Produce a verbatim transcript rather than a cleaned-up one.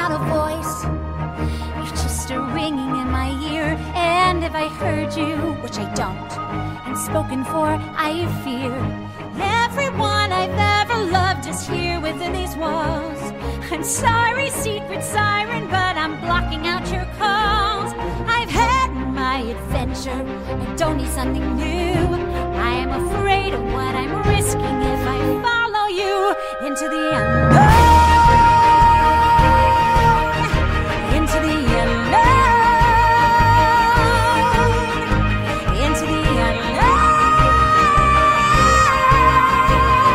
without a voice. You're just a ringing in my ear. And if I heard you, which I don't, and spoken for, I fear. Everyone I've ever loved is here within these walls. I'm sorry, secret siren, but I'm blocking out your calls. I've had my adventure and don't need something new. I am afraid of what I'm risking if I follow you into the unknown.